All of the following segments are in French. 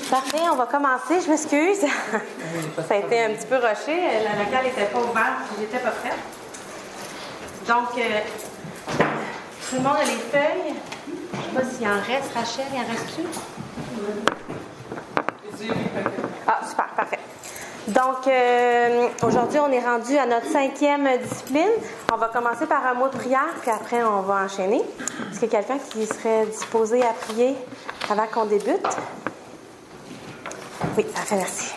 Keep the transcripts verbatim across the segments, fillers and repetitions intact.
Parfait, on va commencer. Je m'excuse. Ça a été un petit peu rushé. La locale n'était pas ouverte, j'étais pas prête. Donc, euh, tout le monde a les feuilles. Je ne sais pas s'il en reste. Rachel, il en reste-tu? Ah, super, parfait. Donc, euh, aujourd'hui, on est rendu à notre cinquième discipline. On va commencer par un mot de prière, puis après, on va enchaîner. Est-ce qu'il y a quelqu'un qui serait disposé à prier avant qu'on débute? Oui, parfait, merci.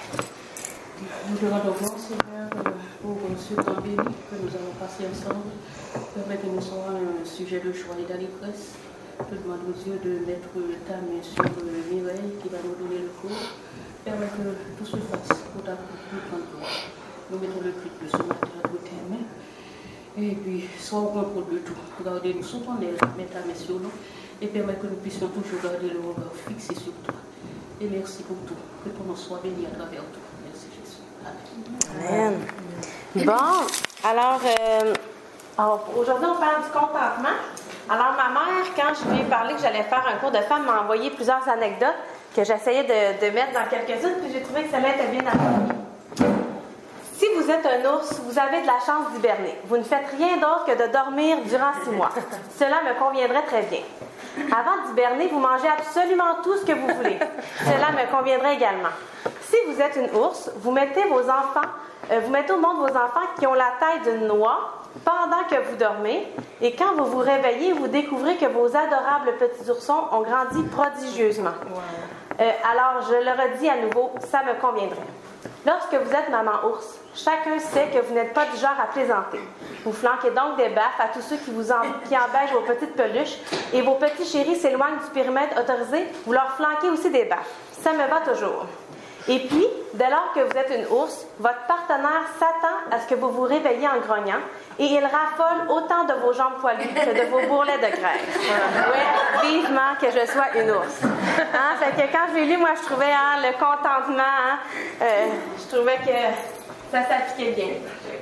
Nous te rendons gloire, Seigneur, pour ce temps béni que nous allons passer ensemble. Permet que nous soyons un sujet de joie et d'allégresse. Je demande aux Dieu de mettre ta main sur Mireille qui va nous donner le cours. Permet que tout se fasse pour ta grande gloire. Nous mettons le culte de ce matin entre tes mains. Et puis, sois au contrôle de tout. Gardez-nous sous ton aile, mets ta main sur nous. Et permet que nous puissions toujours garder le regard fixé sur toi. Et merci pour tout. Que ton nom soit béni à travers tout. Merci Jésus. Amen. Amen. Bon, alors, euh, alors, aujourd'hui, on parle du contentement. Alors, ma mère, quand je lui ai parlé que j'allais faire un cours de femme, m'a envoyé plusieurs anecdotes que j'essayais de, de mettre dans quelques-unes, puis j'ai trouvé que celle-là était bien appropriée. Si vous êtes un ours, vous avez de la chance d'hiberner. Vous ne faites rien d'autre que de dormir durant six mois. Cela me conviendrait très bien. Avant d'hiberner, vous mangez absolument tout ce que vous voulez. Cela me conviendrait également. Si vous êtes une ours, vous mettez vos enfants, euh, vous mettez au monde vos enfants qui ont la taille d'une noix pendant que vous dormez, et quand vous vous réveillez, vous découvrez que vos adorables petits oursons ont grandi prodigieusement. Euh, alors, je le redis à nouveau, ça me conviendrait. Lorsque vous êtes maman ours, chacun sait que vous n'êtes pas du genre à plaisanter. Vous flanquez donc des baffes à tous ceux qui vous en, qui embêchent vos petites peluches, et vos petits chéris s'éloignent du périmètre autorisé, vous leur flanquez aussi des baffes. Ça me va toujours. Et puis, dès lors que vous êtes une ours, votre partenaire s'attend à ce que vous vous réveilliez en grognant, et il raffole autant de vos jambes poilues que de vos bourrelets de graisse. Oui, vivement que je sois une ours. Hein? Fait que quand je l'ai lu, moi, je trouvais hein, le contentement, hein, euh, je trouvais que ça s'appliquait bien.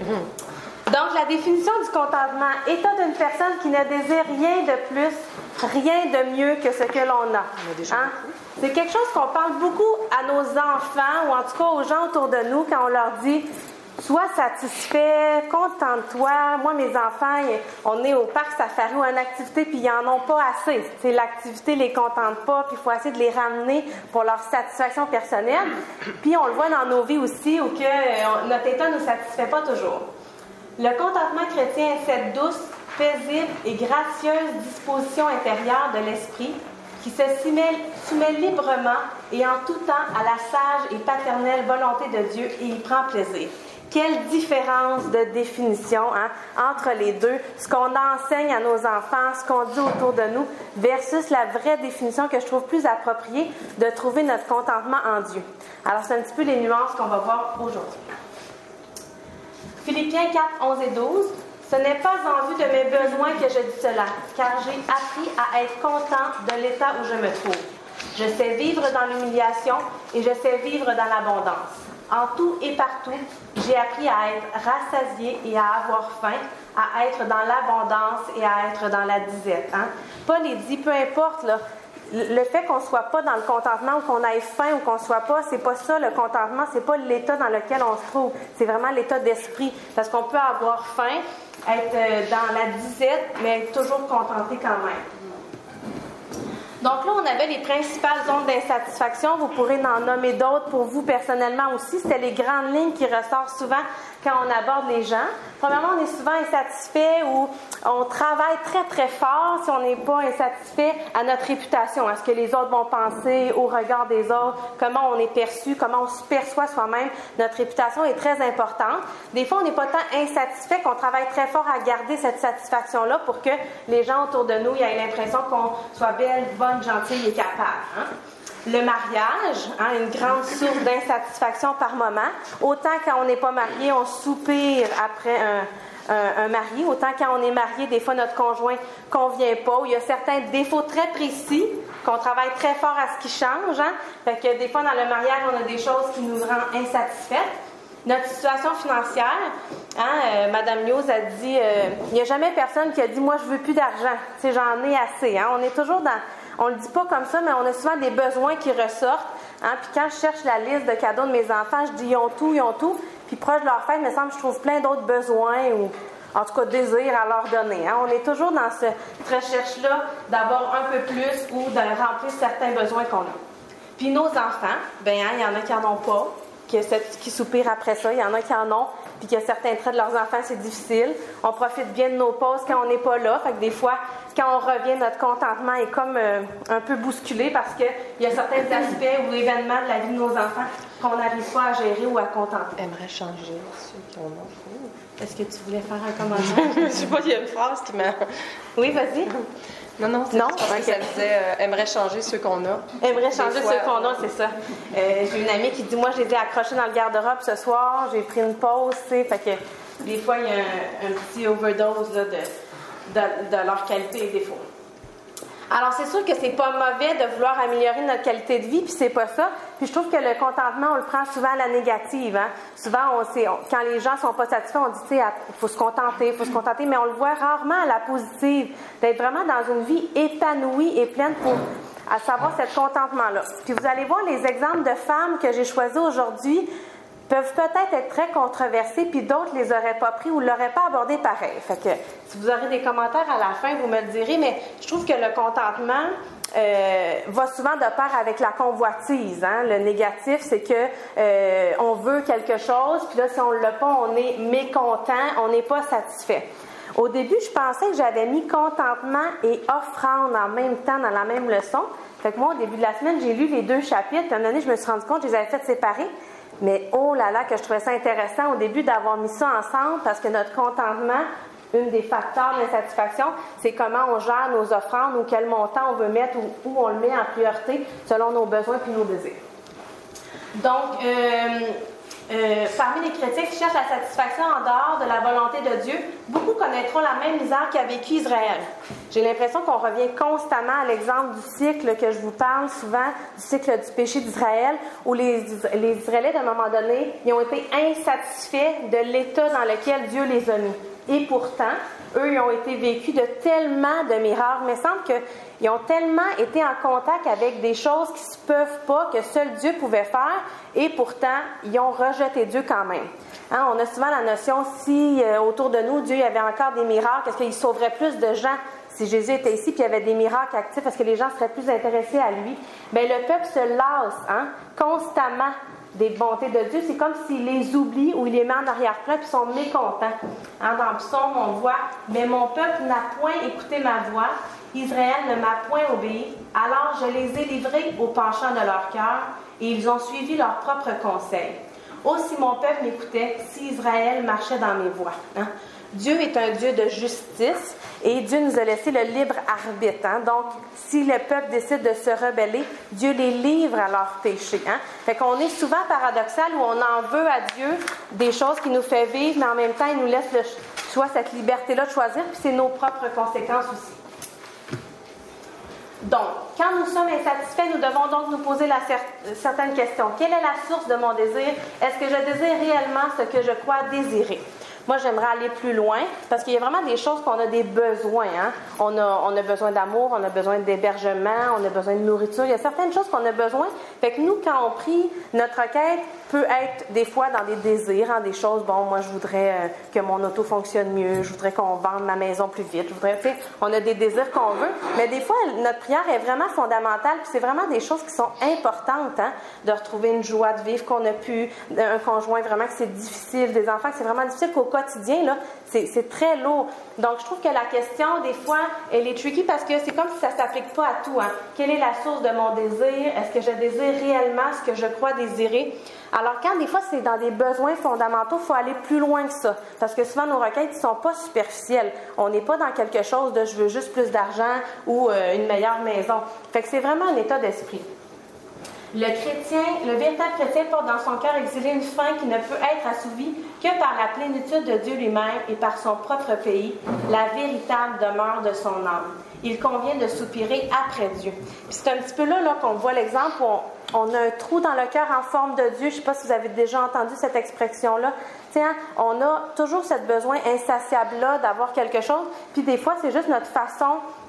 Donc, la définition du contentement, état d'une personne qui ne désire rien de plus, rien de mieux que ce que l'on a. Hein? C'est quelque chose qu'on parle beaucoup à nos enfants, ou en tout cas aux gens autour de nous, quand on leur dit « Sois satisfait, contente-toi. » Moi, mes enfants, on est au parc safari ou en activité, puis ils n'en ont pas assez. T'sais, l'activité ne les contente pas, puis il faut essayer de les ramener pour leur satisfaction personnelle. Puis on le voit dans nos vies aussi, où que euh, notre état ne nous satisfait pas toujours. Le contentement chrétien est cette douce, paisible et gracieuse disposition intérieure de l'esprit qui se soumet librement et en tout temps à la sage et paternelle volonté de Dieu et y prend plaisir. Quelle différence de définition hein, entre les deux, ce qu'on enseigne à nos enfants, ce qu'on dit autour de nous, versus la vraie définition que je trouve plus appropriée de trouver notre contentement en Dieu. Alors, c'est un petit peu les nuances qu'on va voir aujourd'hui. Philippiens quatre, onze et douze. Ce n'est pas en vue de mes besoins que je dis cela, car j'ai appris à être content de l'état où je me trouve. Je sais vivre dans l'humiliation et je sais vivre dans l'abondance. En tout et partout, j'ai appris à être rassasié et à avoir faim, à être dans l'abondance et à être dans la disette. Hein? Paul il dit, peu importe, là, le fait qu'on ne soit pas dans le contentement ou qu'on ait faim ou qu'on ne soit pas, c'est pas ça le contentement, c'est pas l'état dans lequel on se trouve, c'est vraiment l'état d'esprit. Parce qu'on peut avoir faim, être dans la disette, mais être toujours contenté quand même. Donc là, on avait les principales zones d'insatisfaction. Vous pourrez en nommer d'autres pour vous personnellement aussi. C'était les grandes lignes qui ressortent souvent quand on aborde les gens. Premièrement, on est souvent insatisfait ou on travaille très, très fort si on n'est pas insatisfait à notre réputation, à ce que les autres vont penser, au regard des autres, comment on est perçu, comment on se perçoit soi-même. Notre réputation est très importante. Des fois, on n'est pas tant insatisfait qu'on travaille très fort à garder cette satisfaction-là pour que les gens autour de nous aient l'impression qu'on soit belle, bonne, gentille et capable. Hein? Le mariage, hein, une grande source d'insatisfaction par moment. Autant quand on n'est pas marié, on soupire après un, un, un mari. Autant quand on est marié, des fois notre conjoint ne convient pas. Ou il y a certains défauts très précis qu'on travaille très fort à ce qui change. Hein. Fait que des fois dans le mariage, on a des choses qui nous rendent insatisfaites. Notre situation financière, hein, euh, Mme Muse a dit, il euh, n'y a jamais personne qui a dit « moi je veux plus d'argent, tu sais, j'en ai assez ». Hein. On est toujours dans... On le dit pas comme ça, mais on a souvent des besoins qui ressortent. Hein? Puis quand je cherche la liste de cadeaux de mes enfants, je dis ils ont tout, ils ont tout. Puis proche de leur fête, il me semble que je trouve plein d'autres besoins ou en tout cas désirs à leur donner. Hein? On est toujours dans cette recherche-là d'avoir un peu plus ou de remplir certains besoins qu'on a. Puis nos enfants, ben hein, il y en a qui n'en ont pas, qui, qui soupirent après ça, il y en a qui en ont, puis qu'il y a certains traits de leurs enfants, c'est difficile. On profite bien de nos pauses quand on n'est pas là. Fait que des fois, quand on revient, notre contentement est comme euh, un peu bousculé parce qu'il y a certains aspects ou événements de la vie de nos enfants qu'on n'arrive pas à gérer ou à contenter. J'aimerais changer ceux qui en ont. Est-ce que tu voulais faire un commentaire? Je ne sais pas, il y a une phrase qui m'a... Oui, vas-y. Non, non, c'est non? Parce que ça disait euh, « aimerait changer ceux qu'on a ». Aimerait changer fois, ceux qu'on a, c'est ça. Euh, j'ai une amie qui dit « Moi, je les ai accrochés dans le garde-robe ce soir, j'ai pris une pause, tu sais. » Fait que des fois, il y a un, un petit overdose là, de, de, de leur qualité et défauts. Alors, c'est sûr que c'est pas mauvais de vouloir améliorer notre qualité de vie, puis c'est pas ça. Puis je trouve que le contentement, on le prend souvent à la négative. Hein? Souvent, on, sait, on, quand les gens sont pas satisfaits, on dit, tu sais, il faut se contenter, il faut se contenter, mais on le voit rarement à la positive, d'être vraiment dans une vie épanouie et pleine pour à savoir ce contentement-là. Puis vous allez voir les exemples de femmes que j'ai choisis aujourd'hui peuvent peut-être être très controversés, puis d'autres les auraient pas pris ou l'auraient pas abordé pareil. Fait que si vous aurez des commentaires à la fin, vous me le direz, mais je trouve que le contentement euh, va souvent de pair avec la convoitise. Hein? Le négatif, c'est que euh, on veut quelque chose, puis là, si on l'a pas, on est mécontent, on n'est pas satisfait. Au début, je pensais que j'avais mis contentement et offrande en même temps dans la même leçon. Fait que moi, au début de la semaine, j'ai lu les deux chapitres, puis à un moment donné, je me suis rendu compte que je les avais fait séparer. Mais oh là là, que je trouvais ça intéressant au début d'avoir mis ça ensemble parce que notre contentement, une des facteurs d'insatisfaction, c'est comment on gère nos offrandes ou quel montant on veut mettre ou où on le met en priorité selon nos besoins puis nos désirs. Donc, euh, euh, parmi les chrétiens qui cherchent la satisfaction en dehors de la volonté de Dieu, beaucoup connaîtront la même misère qu'a vécu Israël. J'ai l'impression qu'on revient constamment à l'exemple du cycle que je vous parle souvent, du cycle du péché d'Israël, où les, les Israélites, à un moment donné, ils ont été insatisfaits de l'état dans lequel Dieu les a mis. Et pourtant, eux, ils ont été vécus de tellement de miracles, mais il semble qu'ils ont tellement été en contact avec des choses qui ne se peuvent pas, que seul Dieu pouvait faire, et pourtant, ils ont rejeté Dieu quand même. Hein, on a souvent la notion, si euh, autour de nous, Dieu y avait encore des miracles, est-ce qu'il sauverait plus de gens? Si Jésus était ici et il y avait des miracles actifs, est-ce que les gens seraient plus intéressés à lui? Bien, le peuple se lasse hein, constamment des bontés de Dieu. C'est comme s'il les oublie ou il les met en arrière-plan et ils sont mécontents. Hein, dans le psaume, on voit « Mais mon peuple n'a point écouté ma voix, Israël ne m'a point obéi, alors je les ai livrés au penchant de leur cœur et ils ont suivi leurs propres conseils. Aussi mon peuple m'écoutait si Israël marchait dans mes voies. Hein? » Dieu est un Dieu de justice et Dieu nous a laissé le libre arbitre. Hein? Donc, si le peuple décide de se rebeller, Dieu les livre à leurs péchés. Hein? Fait qu'on est souvent paradoxal où on en veut à Dieu des choses qu'il nous fait vivre, mais en même temps, il nous laisse le choix, cette liberté-là de choisir, puis c'est nos propres conséquences aussi. Donc, quand nous sommes insatisfaits, nous devons donc nous poser la cer- certaine question. Quelle est la source de mon désir? Est-ce que je désire réellement ce que je crois désirer? Moi, j'aimerais aller plus loin parce qu'il y a vraiment des choses qu'on a des besoins. Hein? On a, on a besoin d'amour, on a besoin d'hébergement, on a besoin de nourriture. Il y a certaines choses qu'on a besoin. Fait que nous, quand on prie, notre requête peut être des fois dans des désirs, hein, des choses, bon, moi, je voudrais euh, que mon auto fonctionne mieux, je voudrais qu'on vende ma maison plus vite, je voudrais, tu sais, on a des désirs qu'on veut. Mais des fois, notre prière est vraiment fondamentale, puis c'est vraiment des choses qui sont importantes, hein, de retrouver une joie de vivre qu'on a pu, un conjoint vraiment que c'est difficile, des enfants que c'est vraiment difficile, qu'au quotidien, là, c'est, c'est très lourd. Donc, je trouve que la question, des fois, elle est tricky parce que c'est comme si ça ne s'applique pas à tout. Hein. Quelle est la source de mon désir? Est-ce que je désire réellement ce que je crois désirer? Alors, quand des fois, c'est dans des besoins fondamentaux, il faut aller plus loin que ça. Parce que souvent, nos requêtes ne sont pas superficielles. On n'est pas dans quelque chose de « je veux juste plus d'argent » ou euh, une meilleure maison. Fait que c'est vraiment un état d'esprit. Le chrétien, le véritable chrétien porte dans son cœur exilé une faim qui ne peut être assouvie que par la plénitude de Dieu lui-même et par son propre pays, la véritable demeure de son âme. Il convient de soupirer après Dieu. Puis c'est un petit peu là, là qu'on voit l'exemple où on, on a un trou dans le cœur en forme de Dieu. Je ne sais pas si vous avez déjà entendu cette expression-là. Tiens, on a toujours ce besoin insatiable-là d'avoir quelque chose. Puis des fois, c'est juste notre façon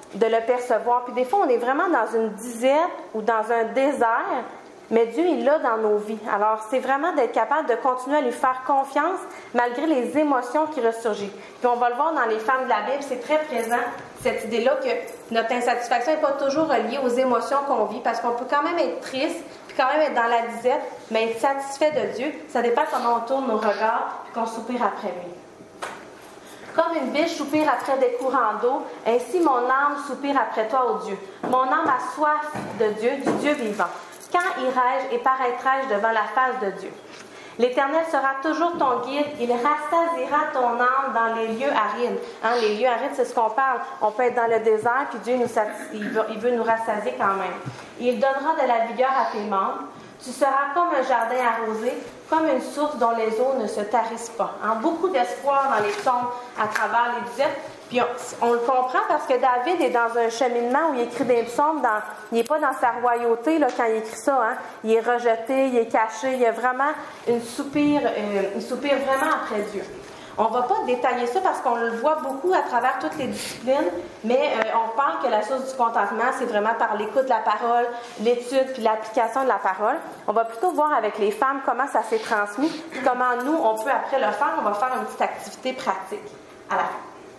de le percevoir. Puis des fois, on est vraiment dans une disette ou dans un désert, mais Dieu est là dans nos vies. Alors, c'est vraiment d'être capable de continuer à lui faire confiance malgré les émotions qui ressurgissent. Puis on va le voir dans les femmes de la Bible, c'est très présent, cette idée-là que notre insatisfaction n'est pas toujours reliée aux émotions qu'on vit, parce qu'on peut quand même être triste, puis quand même être dans la disette, mais être satisfait de Dieu, ça dépend comment on tourne nos regards, puis qu'on soupire après lui. Comme une biche soupire après des courants d'eau, ainsi mon âme soupire après toi, ô Dieu. Mon âme a soif de Dieu, du Dieu vivant. Quand irai-je et paraîtrai-je devant la face de Dieu? L'Éternel sera toujours ton guide, il rassasiera ton âme dans les lieux arides. Hein, les lieux arides, c'est ce qu'on parle. On peut être dans le désert, puis Dieu nous satis- il, veut, il veut nous rassasier quand même. Il donnera de la vigueur à tes membres. Tu seras comme un jardin arrosé, comme une source dont les eaux ne se tarissent pas. Hein, beaucoup d'espoir dans les psaumes à travers les disettes. Puis on, on le comprend parce que David est dans un cheminement où il écrit des psaumes, dans, il n'est pas dans sa royauté là, quand il écrit ça. Hein. Il est rejeté, il est caché, il y a vraiment une soupir, euh, il soupire vraiment après Dieu. On ne va pas détailler ça parce qu'on le voit beaucoup à travers toutes les disciplines, mais euh, on parle que la source du contentement, c'est vraiment par l'écoute de la parole, l'étude puis l'application de la parole. On va plutôt voir avec les femmes comment ça s'est transmis, puis comment nous, on peut après le faire. On va faire une petite activité pratique à la fin.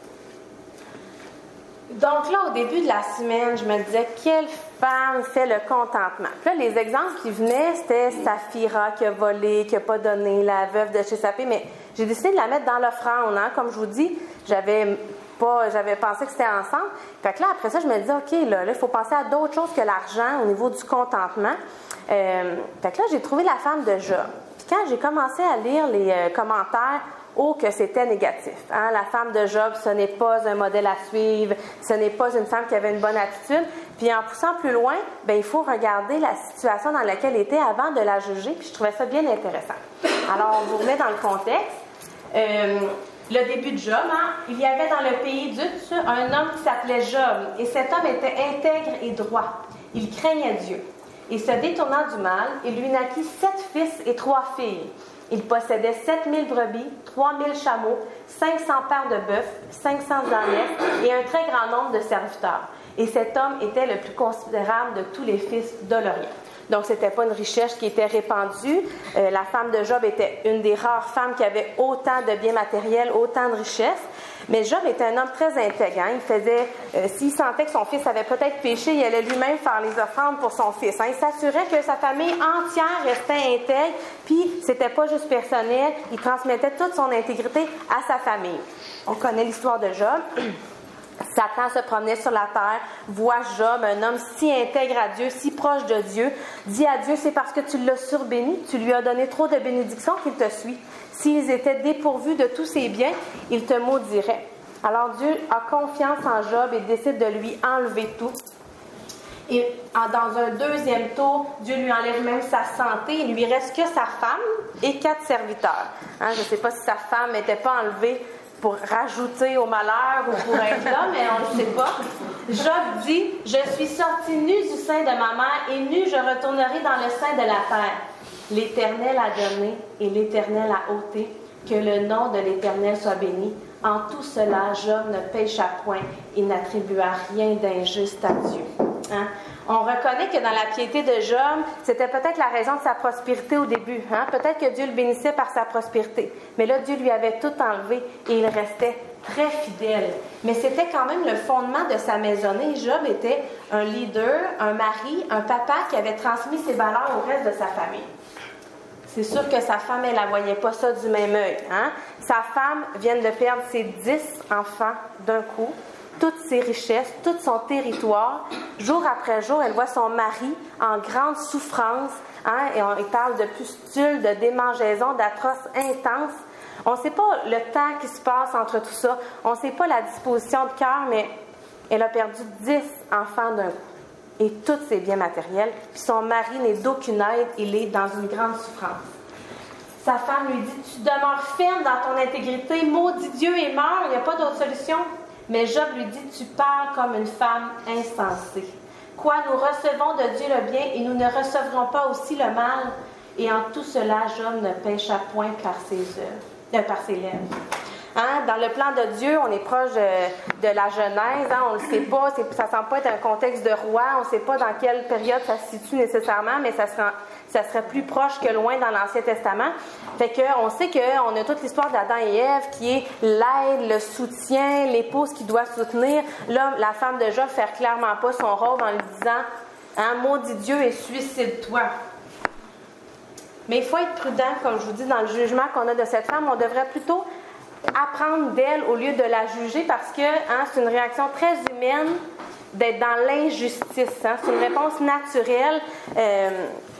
Donc là, au début de la semaine, je me disais, quelle femme fait le contentement? Puis là, les exemples qui venaient, c'était Saphira qui a volé, qui n'a pas donné, la veuve de chez Sapé, mais j'ai décidé de la mettre dans l'offrande. Hein? Comme je vous dis, j'avais pas, j'avais pensé que c'était ensemble. Fait que là, après ça, je me disais, OK, là, il faut penser à d'autres choses que l'argent au niveau du contentement. Euh, fait que là, j'ai trouvé la femme de Job. Puis quand j'ai commencé à lire les euh, commentaires, oh, que c'était négatif. Hein? La femme de Job, ce n'est pas un modèle à suivre, ce n'est pas une femme qui avait une bonne attitude. Puis en poussant plus loin, bien, il faut regarder la situation dans laquelle elle était avant de la juger, puis je trouvais ça bien intéressant. Alors, on vous remet dans le contexte. Euh, le début de Job, hein? Il y avait dans le pays d'Uz un homme qui s'appelait Job, et cet homme était intègre et droit. Il craignait Dieu. Et se détournant du mal, il lui naquit sept fils et trois filles. Il possédait sept mille brebis, trois mille chameaux, cinq cents paires de bœufs, cinq cents ânesses et un très grand nombre de serviteurs. Et cet homme était le plus considérable de tous les fils de l'Orient. Donc, ce n'était pas une richesse qui était répandue. Euh, la femme de Job était une des rares femmes qui avait autant de biens matériels, autant de richesses. Mais Job était un homme très intègre. Hein? Il faisait, euh, s'il sentait que son fils avait peut-être péché, il allait lui-même faire les offrandes pour son fils. Hein? Il s'assurait que sa famille entière restait intègre, puis c'était pas juste personnel, il transmettait toute son intégrité à sa famille. On connaît l'histoire de Job. Satan se promenait sur la terre, voit Job, un homme si intègre à Dieu, si proche de Dieu, dit à Dieu, c'est parce que tu l'as surbéni, tu lui as donné trop de bénédictions qu'il te suit. S'ils étaient dépourvus de tous ses biens, il te maudirait. Alors Dieu a confiance en Job et décide de lui enlever tout. Et dans un deuxième tour, Dieu lui enlève même sa santé. Il lui reste que sa femme et quatre serviteurs. Hein, je ne sais pas si sa femme n'était pas enlevée pour rajouter au malheur ou pour être là, mais on ne le sait pas. Job dit, « Je suis sorti nu du sein de ma mère, et nu je retournerai dans le sein de la terre. L'Éternel a donné, et l'Éternel a ôté. Que le nom de l'Éternel soit béni. En tout cela, Job ne pécha point, et n'attribua rien d'injuste à Dieu. Hein? » On reconnaît que dans la piété de Job, c'était peut-être la raison de sa prospérité au début. Hein? Peut-être que Dieu le bénissait par sa prospérité. Mais là, Dieu lui avait tout enlevé et il restait très fidèle. Mais c'était quand même le fondement de sa maisonnée. Job était un leader, un mari, un papa qui avait transmis ses valeurs au reste de sa famille. C'est sûr que sa femme, elle ne voyait pas ça du même œil. Hein? Sa femme vient de perdre ses dix enfants d'un coup, toutes ses richesses, tout son territoire. Jour après jour, elle voit son mari en grande souffrance. Hein? Et on il parle de pustules, de démangeaisons, d'atroces intenses. On ne sait pas le temps qui se passe entre tout ça. On ne sait pas la disposition de cœur, mais elle a perdu dix enfants d'un coup. Et tous ses biens matériels. Puis son mari n'est d'aucune aide. Il est dans une grande souffrance. Sa femme lui dit, tu demeures ferme dans ton intégrité, maudit Dieu et meurs, il n'y a pas d'autre solution. Mais Job lui dit, tu parles comme une femme insensée. Quoi, nous recevons de Dieu le bien et nous ne recevrons pas aussi le mal. Et en tout cela, Job ne pécha point par ses œuvres, euh, par ses lèvres. Hein? Dans le plan de Dieu, on est proche de, de la Genèse, hein? On ne le sait pas, c'est, ça ne semble pas être un contexte de roi, on ne sait pas dans quelle période ça se situe nécessairement, mais ça serait, ça serait plus proche que loin dans l'Ancien Testament. Fait qu'on sait qu'on a toute l'histoire d'Adam et Ève qui est l'aide, le soutien, l'épouse qui doit soutenir. Là, la femme de Job ne fait clairement pas son rôle en lui disant hein, « Maudit Dieu et suicide-toi ». Mais il faut être prudent, comme je vous dis, dans le jugement qu'on a de cette femme. On devrait plutôt apprendre d'elle au lieu de la juger parce que hein, c'est une réaction très humaine d'être dans l'injustice. Hein. C'est une réponse naturelle. Euh,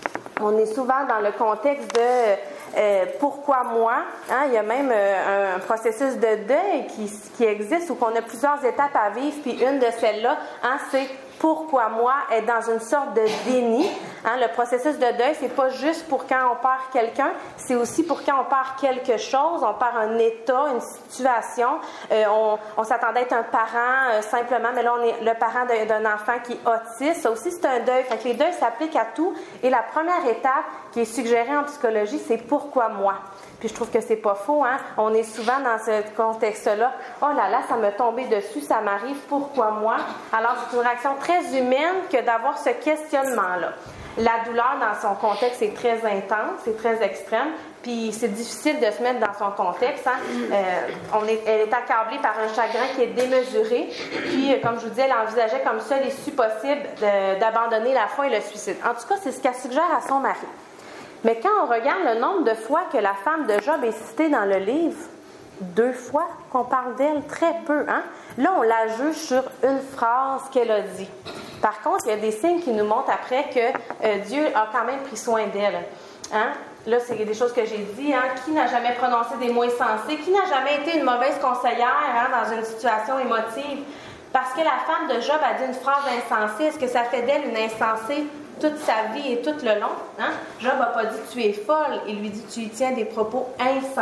on est souvent dans le contexte de euh, pourquoi moi. Hein. Il y a même euh, un processus de deuil qui, qui existe où on a plusieurs étapes à vivre. Puis une de celles-là, hein, c'est pourquoi moi est dans une sorte de déni. Hein, le processus de deuil, c'est pas juste pour quand on perd quelqu'un, c'est aussi pour quand on perd quelque chose, on perd un état, une situation. Euh, on, on s'attendait à être un parent euh, simplement, mais là on est le parent d'un, d'un enfant qui est autiste. Ça aussi c'est un deuil. Fait que les deuils s'appliquent à tout. Et la première étape qui est suggérée en psychologie, c'est pourquoi moi. Puis je trouve que c'est pas faux, hein. On est souvent dans ce contexte-là. Oh là là, ça m'est tombé dessus, ça m'arrive, pourquoi moi? Alors c'est une réaction très humaine que d'avoir ce questionnement-là. La douleur dans son contexte est très intense, c'est très extrême, puis c'est difficile de se mettre dans son contexte. Hein. Euh, on est, elle est accablée par un chagrin qui est démesuré, puis comme je vous disais, elle envisageait comme seule issue possible de, d'abandonner la foi et le suicide. En tout cas, c'est ce qu'elle suggère à son mari. Mais quand on regarde le nombre de fois que la femme de Job est citée dans le livre, deux fois qu'on parle d'elle, très peu. Hein? Là, on la juge sur une phrase qu'elle a dit. Par contre, il y a des signes qui nous montrent après que euh, Dieu a quand même pris soin d'elle. Hein? Là, c'est des choses que j'ai dit. Hein? Qui n'a jamais prononcé des mots insensés? Qui n'a jamais été une mauvaise conseillère hein, dans une situation émotive? Parce que la femme de Job a dit une phrase insensée. Est-ce que ça fait d'elle une insensée toute sa vie et tout le long? Hein? Job n'a pas dit « tu es folle », il lui dit « tu y tiens des propos insensés ».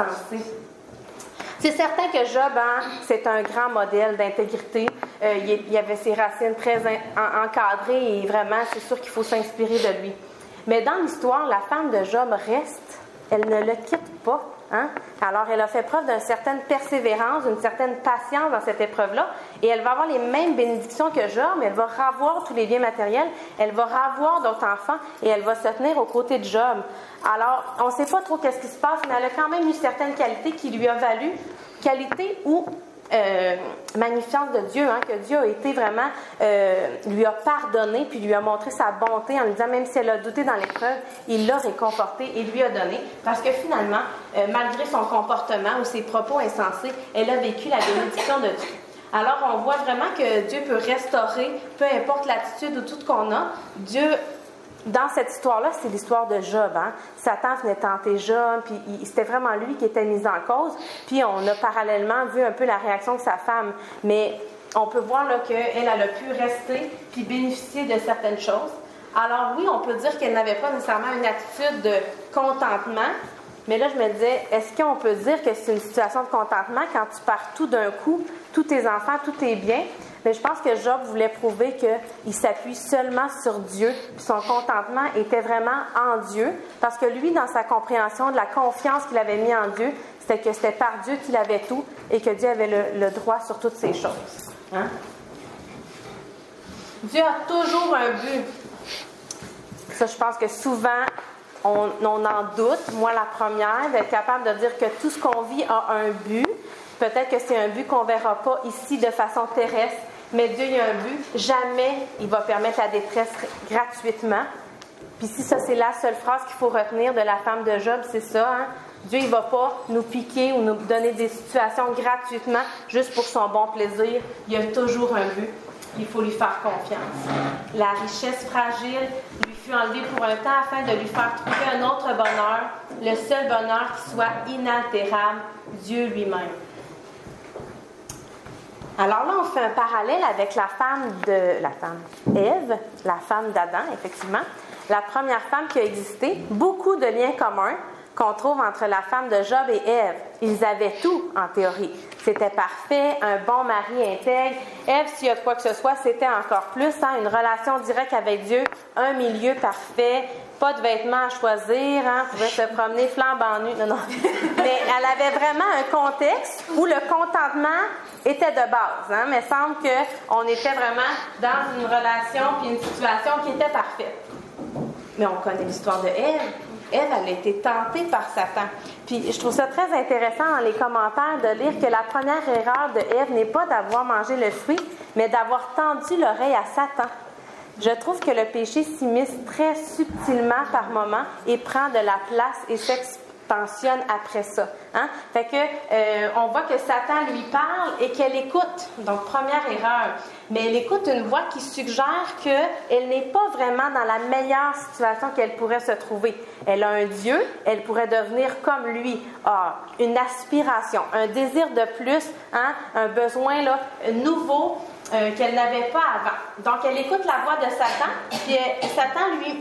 C'est certain que Job, hein, c'est un grand modèle d'intégrité. Euh, il, il avait ses racines très en, encadrées et vraiment, c'est sûr qu'il faut s'inspirer de lui. Mais dans l'histoire, la femme de Job reste, elle ne le quitte pas. Hein? Alors, elle a fait preuve d'une certaine persévérance, d'une certaine patience dans cette épreuve-là, et elle va avoir les mêmes bénédictions que Job, mais elle va ravoir tous les biens matériels, elle va ravoir d'autres enfants, et elle va se tenir aux côtés de Job. Alors, on ne sait pas trop qu'est-ce qui se passe, mais elle a quand même eu certaines qualités qui lui ont valu, qualités ou euh, magnificence de Dieu, hein, que Dieu a été vraiment, euh, lui a pardonné, puis lui a montré sa bonté en lui disant, même si elle a douté dans l'épreuve, il l'a réconforté et lui a donné, parce que finalement, euh, malgré son comportement ou ses propos insensés, elle a vécu la bénédiction de Dieu. Alors, on voit vraiment que Dieu peut restaurer, peu importe l'attitude ou tout qu'on a, Dieu. Dans cette histoire-là, c'est l'histoire de Job. Hein? Satan venait tenter Job, puis il, c'était vraiment lui qui était mis en cause. Puis on a parallèlement vu un peu la réaction de sa femme. Mais on peut voir là, qu'elle elle a pu rester puis bénéficier de certaines choses. Alors oui, on peut dire qu'elle n'avait pas nécessairement une attitude de contentement. Mais là, je me disais, est-ce qu'on peut dire que c'est une situation de contentement quand tu perds tout d'un coup, tous tes enfants, tous tes biens? Mais je pense que Job voulait prouver qu'il s'appuie seulement sur Dieu, puis son contentement était vraiment en Dieu, parce que lui, dans sa compréhension de la confiance qu'il avait mis en Dieu, c'était que c'était par Dieu qu'il avait tout et que Dieu avait le, le droit sur toutes ces choses. Hein? Dieu a toujours un but. Ça, je pense que souvent, on, on en doute. Moi, la première, d'être capable de dire que tout ce qu'on vit a un but. Peut-être que c'est un but qu'on ne verra pas ici de façon terrestre, mais Dieu il a un but. Jamais il va permettre la détresse gratuitement. Puis si ça, c'est la seule phrase qu'il faut retenir de la femme de Job, c'est ça. Hein? Dieu, il ne va pas nous piquer ou nous donner des situations gratuitement juste pour son bon plaisir. Il y a toujours un but. Il faut lui faire confiance. La richesse fragile lui fut enlevée pour un temps afin de lui faire trouver un autre bonheur, le seul bonheur qui soit inaltérable, Dieu lui-même. Alors là, on fait un parallèle avec la femme de la femme Ève, la femme d'Adam, effectivement. La première femme qui a existé, beaucoup de liens communs qu'on trouve entre la femme de Job et Ève. Ils avaient tout, en théorie. C'était parfait, un bon mari intègre. Ève, s'il y a de quoi que ce soit, c'était encore plus, hein, une relation directe avec Dieu, un milieu parfait, pas de vêtements à choisir, hein, pouvait se promener flambant nu. Non, non. Mais elle avait vraiment un contexte où le contentement était de base. Hein. Mais il semble qu'on était vraiment dans une relation puis une situation qui était parfaite. Mais on connaît l'histoire de Ève. Ève, elle a été tentée par Satan. Puis je trouve ça très intéressant dans les commentaires de lire que la première erreur de Ève n'est pas d'avoir mangé le fruit, mais d'avoir tendu l'oreille à Satan. Je trouve que le péché s'immisce très subtilement par moment et prend de la place et s'expansionne après ça. Hein? Fait que euh, on voit que Satan lui parle et qu'elle écoute. Donc, première erreur. Mais elle écoute une voix qui suggère qu'elle n'est pas vraiment dans la meilleure situation qu'elle pourrait se trouver. Elle a un Dieu, elle pourrait devenir comme lui. Ah, une aspiration, un désir de plus, hein? Un besoin là, nouveau. Euh, qu'elle n'avait pas avant. Donc, elle écoute la voix de Satan, puis euh, Satan lui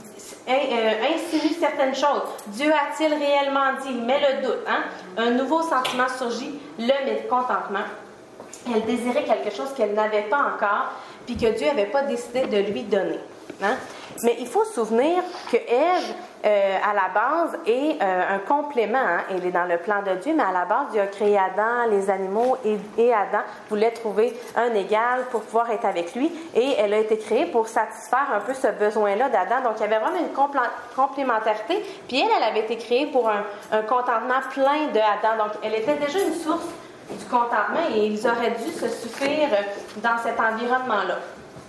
euh, insinue certaines choses. Dieu a-t-il réellement dit? Il met le doute. Hein? Un nouveau sentiment surgit, le mécontentement. Elle désirait quelque chose qu'elle n'avait pas encore, puis que Dieu n'avait pas décidé de lui donner. Hein? Mais il faut se souvenir que Ève, euh, à la base, est euh, un complément. Hein? Elle est dans le plan de Dieu, mais à la base, Dieu a créé Adam, les animaux, et, et Adam voulait trouver un égal pour pouvoir être avec lui. Et elle a été créée pour satisfaire un peu ce besoin-là d'Adam. Donc, il y avait vraiment une compl- complémentarité. Puis elle, elle avait été créée pour un, un contentement plein de Adam. Donc, elle était déjà une source du contentement et ils auraient dû se suffire dans cet environnement-là.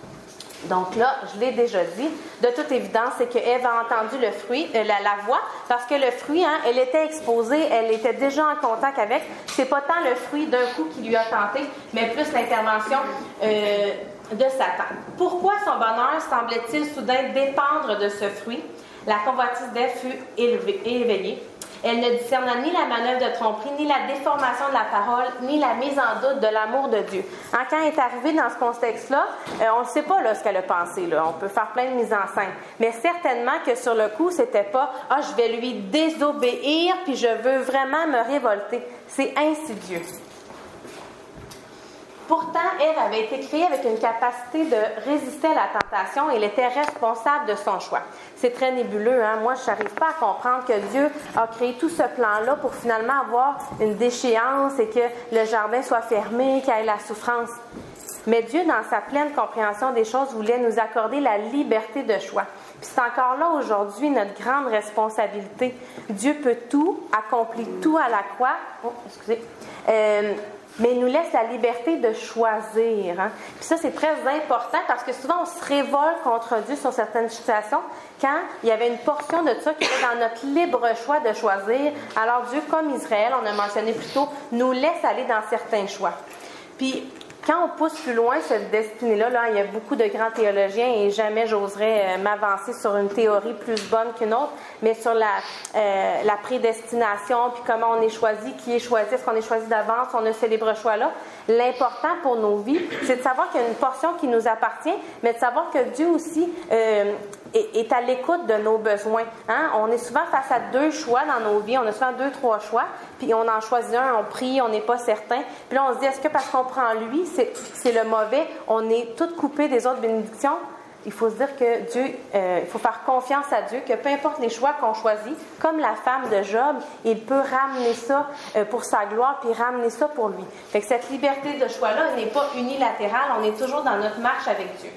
Donc là, je l'ai déjà dit, de toute évidence, c'est que Ève a entendu le fruit, euh, la, la voix, parce que le fruit, hein, elle était exposée, elle était déjà en contact avec. C'est pas tant le fruit d'un coup qui lui a tenté, mais plus l'intervention euh, de Satan. Pourquoi son bonheur semblait-il soudain dépendre de ce fruit? La convoitise d'Ève fut élevée, éveillée. Elle ne discerna ni la manœuvre de tromperie, ni la déformation de la parole, ni la mise en doute de l'amour de Dieu. Hein, quand elle est arrivée dans ce contexte-là, euh, on ne sait pas là, ce qu'elle a pensé. Là. On peut faire plein de mises en scène. Mais certainement que sur le coup, c'était pas « Ah, je vais lui désobéir, puis je veux vraiment me révolter ». C'est insidieux. Pourtant, Ève avait été créée avec une capacité de résister à la tentation et elle était responsable de son choix. C'est très nébuleux, hein? Moi, je n'arrive pas à comprendre que Dieu a créé tout ce plan-là pour finalement avoir une déchéance et que le jardin soit fermé, qu'il y ait la souffrance. Mais Dieu, dans sa pleine compréhension des choses, voulait nous accorder la liberté de choix. Puis c'est encore là aujourd'hui notre grande responsabilité. Dieu peut tout, accomplit tout à la croix. Oh, excusez. Euh, mais il nous laisse la liberté de choisir. Hein? Puis ça, c'est très important parce que souvent, on se révolte contre Dieu sur certaines situations quand il y avait une portion de ça qui était dans notre libre choix de choisir. Alors Dieu, comme Israël, on a mentionné plus tôt, nous laisse aller dans certains choix. Puis, quand on pousse plus loin cette destinée-là, là, il y a beaucoup de grands théologiens et jamais j'oserais euh, m'avancer sur une théorie plus bonne qu'une autre, mais sur la, euh, la prédestination, puis comment on est choisi, qui est choisi, est-ce qu'on est choisi d'avance, on a ce libre choix-là. L'important pour nos vies, c'est de savoir qu'il y a une portion qui nous appartient, mais de savoir que Dieu aussi euh, est, est à l'écoute de nos besoins. Hein? On est souvent face à deux choix dans nos vies, on a souvent deux, trois choix, puis on en choisit un, on prie, on n'est pas certain. Puis là, on se dit, est-ce que parce qu'on prend lui, c'est, c'est le mauvais, on est tout coupé des autres bénédictions? Il faut se dire que Dieu, euh, il faut faire confiance à Dieu, que peu importe les choix qu'on choisit, comme la femme de Job, il peut ramener ça euh, pour sa gloire, puis ramener ça pour lui. Fait que cette liberté de choix-là n'est pas unilatérale, on est toujours dans notre marche avec Dieu.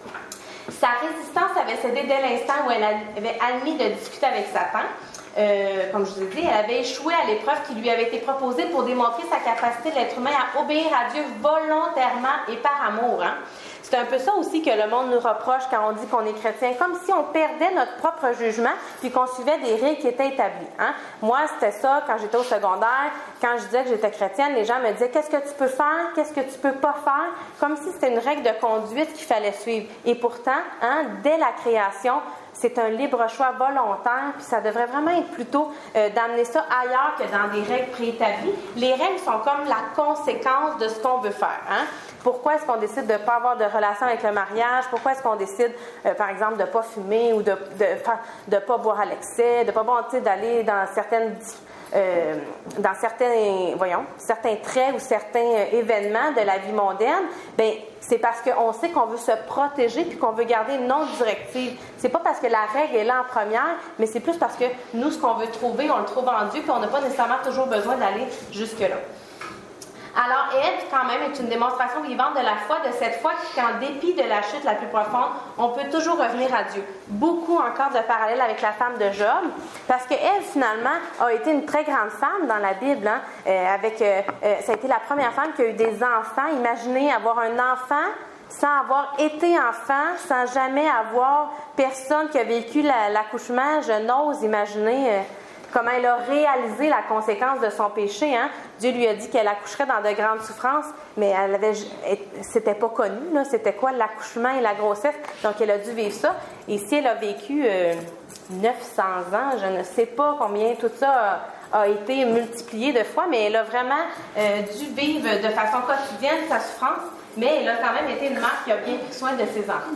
Sa résistance avait cédé dès l'instant où elle avait admis de discuter avec Satan. Euh, comme je vous ai dit, elle avait échoué à l'épreuve qui lui avait été proposée pour démontrer sa capacité de l'être humain à obéir à Dieu volontairement et par amour. Hein? C'est un peu ça aussi que le monde nous reproche quand on dit qu'on est chrétien, comme si on perdait notre propre jugement puis qu'on suivait des règles qui étaient établies. Hein? Moi, c'était ça quand j'étais au secondaire, quand je disais que j'étais chrétienne, les gens me disaient « Qu'est-ce que tu peux faire? Qu'est-ce que tu peux pas faire? » Comme si c'était une règle de conduite qu'il fallait suivre. Et pourtant, hein, dès la création, c'est un libre choix volontaire, puis ça devrait vraiment être plutôt euh, d'amener ça ailleurs que dans des règles préétablies. Les règles sont comme la conséquence de ce qu'on veut faire. Hein? Pourquoi est-ce qu'on décide de ne pas avoir de relation avec le mariage? Pourquoi est-ce qu'on décide, euh, par exemple, de ne pas fumer ou de ne pas boire à l'excès, de ne pas boire, tu sais, d'aller dans certaines... Euh, dans certains, voyons, certains traits ou certains euh, événements de la vie mondaine, ben c'est parce qu'on sait qu'on veut se protéger puis qu'on veut garder une autre directive. C'est pas parce que la règle est là en première, mais c'est plus parce que nous, ce qu'on veut trouver, on le trouve en Dieu puis on n'a pas nécessairement toujours besoin d'aller jusque-là. Alors, Ève, quand même, est une démonstration vivante de la foi, de cette foi qui, en dépit de la chute la plus profonde, on peut toujours revenir à Dieu. Beaucoup encore de parallèles avec la femme de Job, parce que Ève, finalement, a été une très grande femme dans la Bible. Hein, euh, avec, euh, euh, ça a été la première femme qui a eu des enfants. Imaginez avoir un enfant sans avoir été enfant, sans jamais avoir personne qui a vécu la, l'accouchement. Je n'ose imaginer... Euh, comment elle a réalisé la conséquence de son péché. Hein? Dieu lui a dit qu'elle accoucherait dans de grandes souffrances, mais elle avait, c'était pas connu, là, c'était quoi l'accouchement et la grossesse. Donc, elle a dû vivre ça. Et si elle a vécu euh, neuf cents ans, je ne sais pas combien tout ça a, a été multiplié de fois, mais elle a vraiment euh, dû vivre de façon quotidienne sa souffrance, mais elle a quand même été une mère qui a bien pris soin de ses enfants.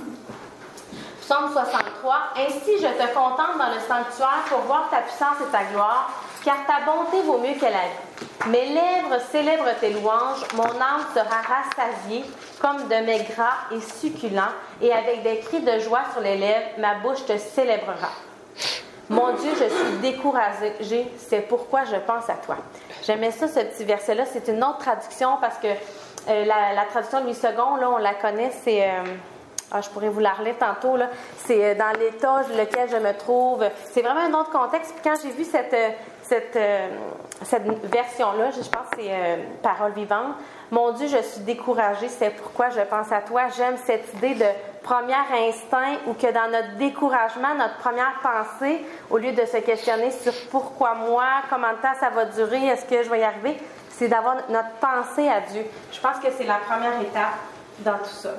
Psaume soixante-trois. Ainsi je te contemple dans le sanctuaire pour voir ta puissance et ta gloire, car ta bonté vaut mieux que la vie. Mes lèvres célèbrent tes louanges, mon âme sera rassasiée comme de mes gras et succulents, et avec des cris de joie sur les lèvres, ma bouche te célébrera. Mon Dieu, je suis découragée, c'est pourquoi je pense à toi. J'aimais ça, ce petit verset-là. C'est une autre traduction parce que euh, la, la traduction de Louis second, là, on la connaît, c'est... Euh, Ah, je pourrais vous la relire tantôt, là. C'est dans l'état dans lequel je me trouve. C'est vraiment un autre contexte. Puis quand j'ai vu cette, cette, cette version-là, je pense que c'est euh, Parole vivante. Mon Dieu, je suis découragée, c'est pourquoi je pense à toi. J'aime cette idée de premier instinct où que dans notre découragement, notre première pensée, au lieu de se questionner sur pourquoi moi, combien de temps ça va durer, est-ce que je vais y arriver, c'est d'avoir notre pensée à Dieu. Je pense que c'est la première étape dans tout ça.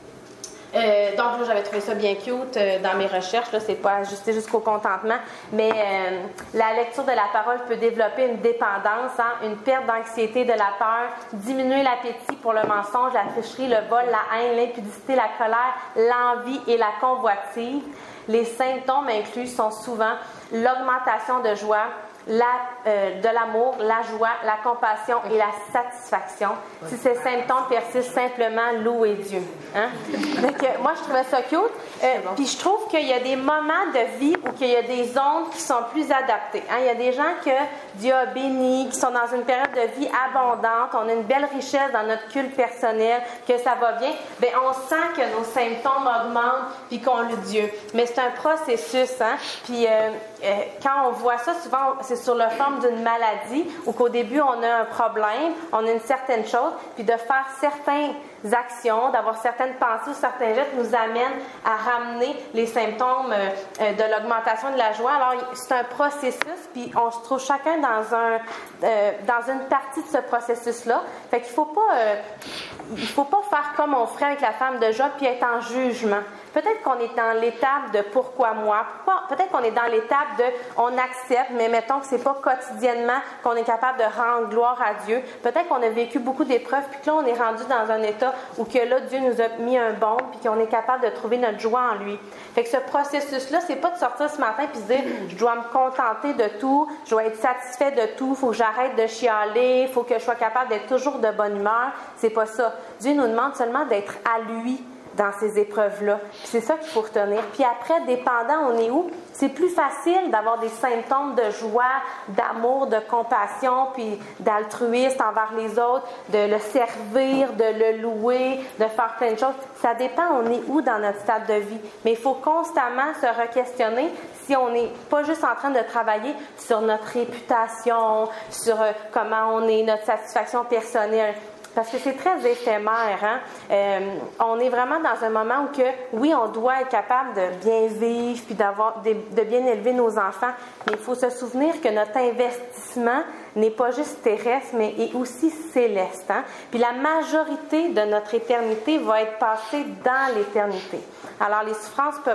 Euh, donc là, j'avais trouvé ça bien cute euh, dans mes recherches. Là, c'est pas ajusté jusqu'au contentement, mais euh, la lecture de la parole peut développer une dépendance, hein, une perte d'anxiété, de la peur, diminuer l'appétit pour le mensonge, la tricherie, le vol, la haine, l'impudicité, la colère, l'envie et la convoitise. Les symptômes inclus sont souvent l'augmentation de joie, La, euh, de l'amour, la joie, la compassion et la satisfaction. Si ces symptômes persistent, simplement louez Dieu. Hein? Donc, euh, moi, je trouvais ça cute. Euh, Puis je trouve qu'il y a des moments de vie où il y a des zones qui sont plus adaptées. Hein? Il y a des gens que Dieu a bénis, qui sont dans une période de vie abondante, on a une belle richesse dans notre culte personnel, que ça va bien. Bien, on sent que nos symptômes augmentent puis qu'on loue Dieu. Mais c'est un processus. Hein? Puis euh, euh, quand on voit ça, souvent, c'est sur la forme d'une maladie ou qu'au début, on a un problème, on a une certaine chose, puis de faire certaines actions, d'avoir certaines pensées ou certains gestes nous amène à ramener les symptômes euh, de l'augmentation de la joie. Alors, c'est un processus, puis on se trouve chacun dans un euh, dans une partie de ce processus-là. Fait qu'il faut pas euh, il faut pas faire comme on ferait avec la femme de Job puis être en jugement. Peut-être qu'on est dans l'étape de pourquoi moi, peut-être qu'on est dans l'étape de on accepte, mais mettons que c'est pas quotidiennement qu'on est capable de rendre gloire à Dieu. Peut-être qu'on a vécu beaucoup d'épreuves, puis que là on est rendu dans un état où que là Dieu nous a mis un baume, puis qu'on est capable de trouver notre joie en lui. Fait que ce processus-là, c'est pas de sortir ce matin puis se dire je dois me contenter de tout, je dois être satisfait de tout, il faut que j'arrête de chialer, il faut que je sois capable d'être toujours de bonne humeur. C'est pas ça. Dieu nous demande seulement d'être à lui dans ces épreuves-là. Puis c'est ça qu'il faut retenir. Puis après, dépendant, on est où? C'est plus facile d'avoir des symptômes de joie, d'amour, de compassion, puis d'altruisme envers les autres, de le servir, de le louer, de faire plein de choses. Ça dépend, on est où dans notre stade de vie. Mais il faut constamment se re-questionner si on n'est pas juste en train de travailler sur notre réputation, sur euh, comment on est, notre satisfaction personnelle. Parce que c'est très éphémère. Hein? Euh, on est vraiment dans un moment où que, oui, on doit être capable de bien vivre puis d'avoir, de, de bien élever nos enfants, mais il faut se souvenir que notre investissement n'est pas juste terrestre, mais est aussi céleste. Hein? Puis la majorité de notre éternité va être passée dans l'éternité. Alors, les souffrances peuvent être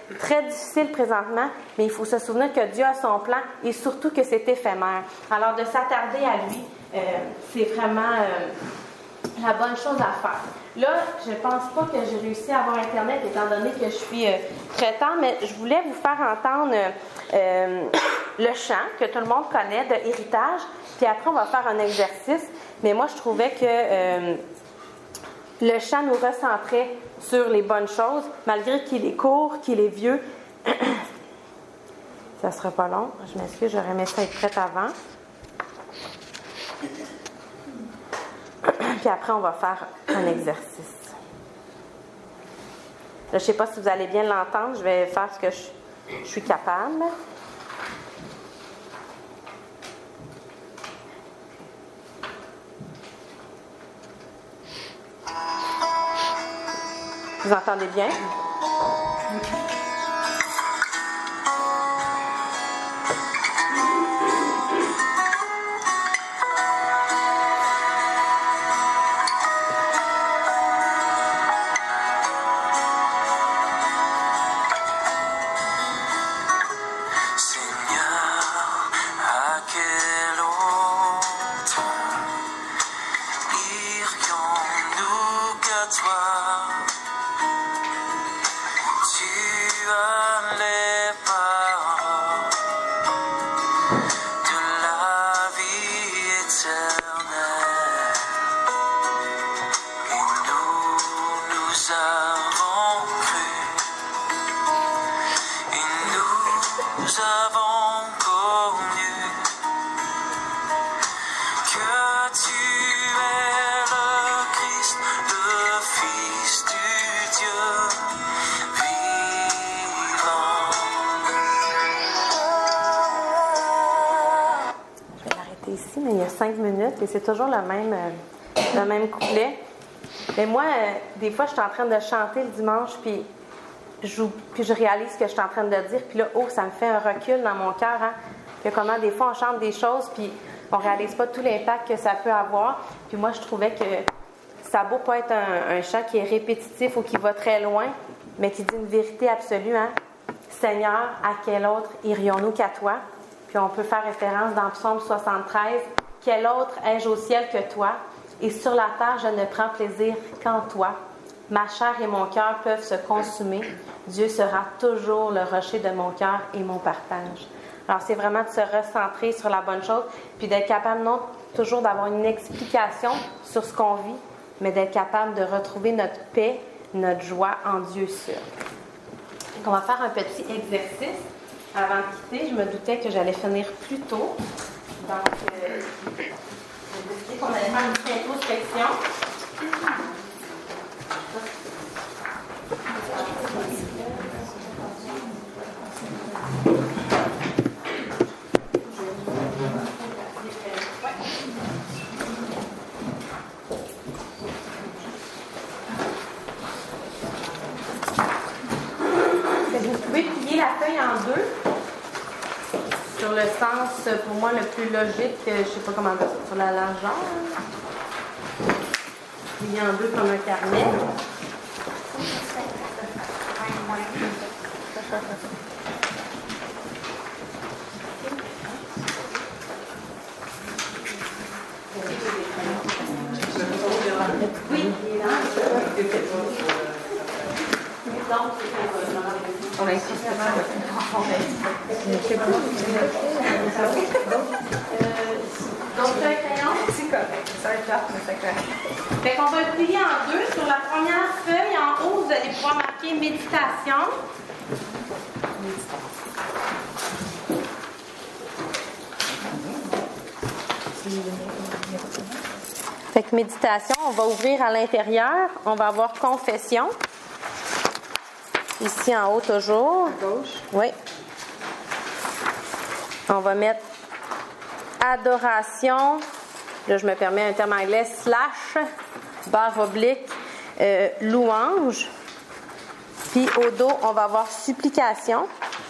très difficile présentement, mais il faut se souvenir que Dieu a son plan et surtout que c'est éphémère. Alors, de s'attarder à lui, euh, c'est vraiment euh, la bonne chose à faire. Là, je ne pense pas que j'ai réussi à avoir Internet, étant donné que je suis euh, très tard, mais je voulais vous faire entendre euh, le chant que tout le monde connaît de Héritage, puis après, on va faire un exercice. Mais moi, je trouvais que euh, le chant nous recentrait sur les bonnes choses, malgré qu'il est court, qu'il est vieux. Ça ne sera pas long. Je m'excuse, j'aurais aimé ça être prête avant. Puis après, on va faire un exercice. Là, je ne sais pas si vous allez bien l'entendre. Je vais faire ce que je, je suis capable. Vous entendez bien? Cinq minutes et c'est toujours le même, euh, le même couplet. Mais moi, euh, des fois, je suis en train de chanter le dimanche, puis je, puis je réalise ce que je suis en train de dire, puis là, oh, ça me fait un recul dans mon cœur. Hein, que comment des fois on chante des choses, puis on réalise pas tout l'impact que ça peut avoir. Puis moi, je trouvais que ça a beau pas être un, un chant qui est répétitif ou qui va très loin, mais qui dit une vérité absolue. Hein? Seigneur, à quel autre irions-nous qu'à toi? Puis on peut faire référence dans Psaume soixante-treize. Quel autre ai-je au ciel que toi? Et sur la terre, je ne prends plaisir qu'en toi. Ma chair et mon cœur peuvent se consumer. Dieu sera toujours le rocher de mon cœur et mon partage. Alors, c'est vraiment de se recentrer sur la bonne chose, puis d'être capable, non toujours d'avoir une explication sur ce qu'on vit, mais d'être capable de retrouver notre paix, notre joie en Dieu seul. Donc, on va faire un petit exercice. Avant de quitter, je me doutais que j'allais finir plus tôt. Donc, euh, j'ai décidé qu'on allait faire une petite introspection. Vous pouvez plier la feuille en deux. Sur le sens, pour moi, le plus logique, je ne sais pas comment dire ça, sur la largeur. Plier en deux comme un carnet. Oui. Donc, on a écrit donc, un crayon. C'est correct. Ça va être clair, mais c'est correct. Fait qu'on va le plier en deux. Sur la première feuille, en haut, vous allez pouvoir marquer méditation. Fait que méditation, on va ouvrir à l'intérieur. On va avoir confession. Ici en haut toujours. À gauche. Oui. On va mettre adoration. Là, je me permets un terme anglais, slash, barre oblique, euh, louange. Puis au dos, on va avoir supplication.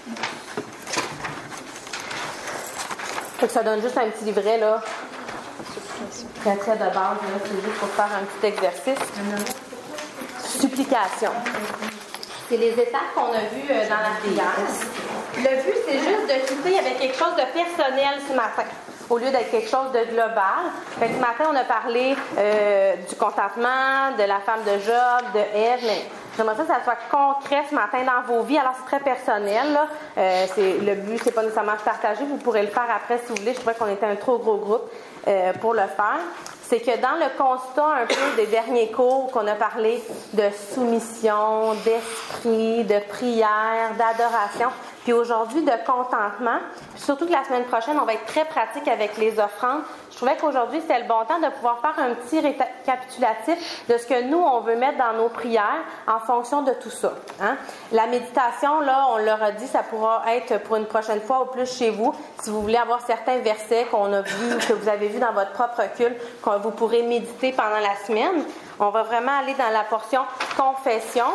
Fait que ça donne juste un petit livret, là. Très, très de base, là. C'est juste pour faire un petit exercice. Supplication. c'est les étapes qu'on a vues euh, dans la prière. Le but, c'est juste de quitter avec quelque chose de personnel ce matin, au lieu d'être quelque chose de global. Fait que ce matin, on a parlé euh, du contentement, de la femme de Job, de Ève, mais j'aimerais ça que ça soit concret ce matin dans vos vies. Alors, c'est très personnel, là. Euh, c'est, le but, c'est pas nécessairement de partager. Vous pourrez le faire après si vous voulez. Je trouvais qu'on était un trop gros groupe euh, pour le faire. C'est que dans le constat un peu des derniers cours qu'on a parlé de soumission, d'esprit, de prière, d'adoration, puis aujourd'hui de contentement, puis surtout que la semaine prochaine, on va être très pratique avec les offrandes. Je trouvais qu'aujourd'hui, c'était le bon temps de pouvoir faire un petit récapitulatif de ce que nous, on veut mettre dans nos prières en fonction de tout ça. Hein? La méditation, là, on leur a dit, ça pourra être pour une prochaine fois ou plus chez vous. Si vous voulez avoir certains versets qu'on a vus ou que vous avez vus dans votre propre culte, que vous pourrez méditer pendant la semaine. On va vraiment aller dans la portion confession,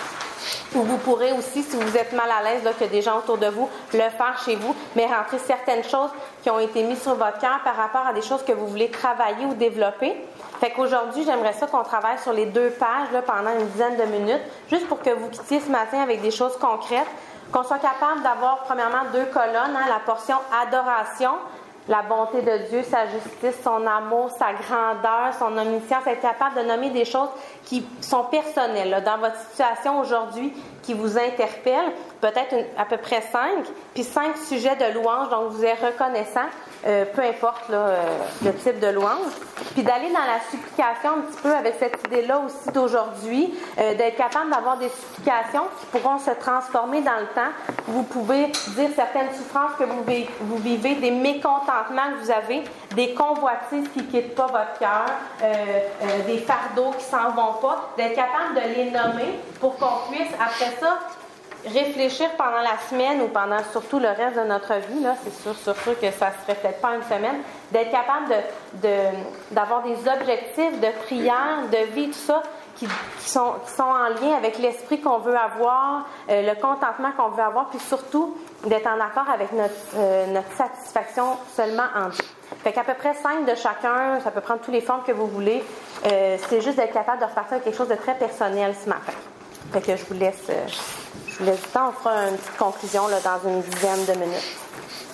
où vous pourrez aussi, si vous êtes mal à l'aise, là, qu'il y a des gens autour de vous, le faire chez vous, mais rentrer certaines choses qui ont été mises sur votre cœur par rapport à des choses que vous voulez travailler ou développer. Fait qu'aujourd'hui, j'aimerais ça qu'on travaille sur les deux pages là, pendant une dizaine de minutes, juste pour que vous quittiez ce matin avec des choses concrètes, qu'on soit capable d'avoir premièrement deux colonnes, hein, la portion adoration, la bonté de Dieu, sa justice, son amour, sa grandeur, son omniscience, être capable de nommer des choses qui sont personnelles là, dans votre situation aujourd'hui, qui vous interpellent, peut-être une, à peu près cinq, puis cinq sujets de louange dont vous êtes reconnaissant, euh, peu importe là, euh, le type de louange, puis d'aller dans la supplication un petit peu avec cette idée-là aussi d'aujourd'hui, euh, d'être capable d'avoir des supplications qui pourront se transformer dans le temps. Vous pouvez dire certaines souffrances que vous, vous vivez, des mécontentements que vous avez, des convoitises qui ne quittent pas votre cœur, euh, euh, des fardeaux qui s'en vont pas, d'être capable de les nommer pour qu'on puisse, après ça, réfléchir pendant la semaine ou pendant surtout le reste de notre vie, là, c'est sûr, sûr, sûr que ça ne se reflète pas une semaine, d'être capable de, de, d'avoir des objectifs de prière, de vie, tout ça, qui, qui, sont, qui sont en lien avec l'esprit qu'on veut avoir, euh, le contentement qu'on veut avoir, puis surtout d'être en accord avec notre, euh, notre satisfaction seulement en Dieu. Fait qu'à peu près cinq de chacun, ça peut prendre toutes les formes que vous voulez. Euh, c'est juste d'être capable de repartir avec quelque chose de très personnel ce matin. Fait que je vous laisse, euh, je vous laisse du temps. On fera une petite conclusion là, dans une dizaine de minutes.